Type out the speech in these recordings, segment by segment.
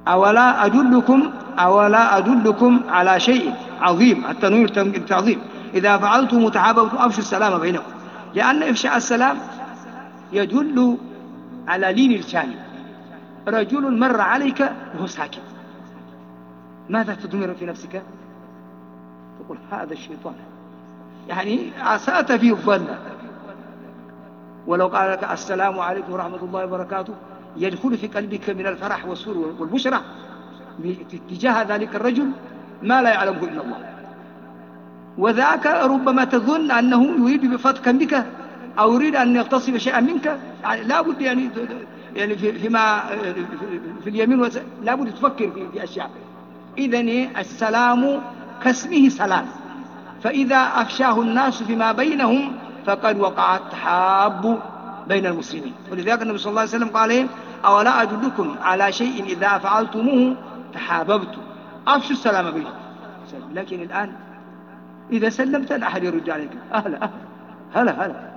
أولا أدلكم على شيء عظيم، التنوير التعظيم، إذا فعلتم تحاببتم أفشوا السلام بينكم، لأن إفشاء السلام يدل على لين الجانب. رجل مر عليك وهو ساكت، ماذا تضمر في نفسك؟ تقول هذا الشيطان، يعني أسأت فيه الظن. ولو قال لك السلام عليكم ورحمة الله وبركاته، يدخل في قلبك من الفرح والسرور والبشرة تجاه ذلك الرجل ما لا يعلمه إلا الله. وذاك ربما تظن أنه يريد بفتكا بك أو يريد أن يغتصب شيئا منك، يعني لا بد يعني فيما في اليمين لا بد تفكر في أشياء. إذن السلام كاسمه سلام، فإذا أفشاه الناس فيما بينهم فقد وقع التحاب بين المسلمين. ولذلك النبي صلى الله عليه وسلم قال أولا أدلكم على شيء إذا فعلتموه تحاببتم أفشوا السلام بينكم. لكن الآن إذا سلمت الأحد يرد عليك أهلا هلا هلا،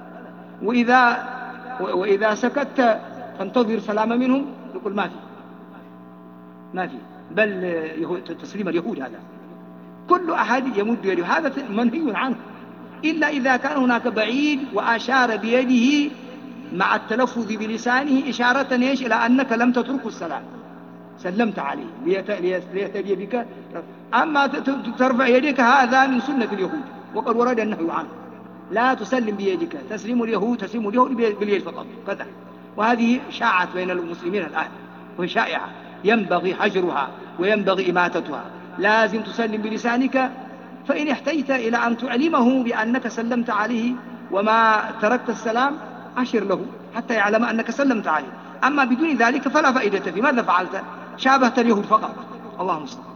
وإذا سكت تنتظر سلام منهم يقول ما في بل تسليم اليهود. هذا كل أحد يمد يده، هذا منهي عنه، إلا إذا كان هناك بعيد وأشار بيده مع التلفظ بلسانه إشارة إلى أنك لم تترك السلام، سلمت عليه ليتدي بك. أما ترفع يديك هذا من سنة اليهود، وقد ورد النهي عنه، لا تسلم بيدك، تسلم اليهود باليد فقط كذا. وهذه شاعت بين المسلمين الآن وهي شائعة، ينبغي هجرها وينبغي إماتتها. لازم تسلم بلسانك، فإن احتجت إلى أن تعلمه بأنك سلمت عليه وما تركت السلام أشر له حتى يعلم أنك سلمت عليه. أما بدون ذلك فلا فائدة فيه. ماذا فعلت؟ شابهت اليهود فقط. الله المستعان.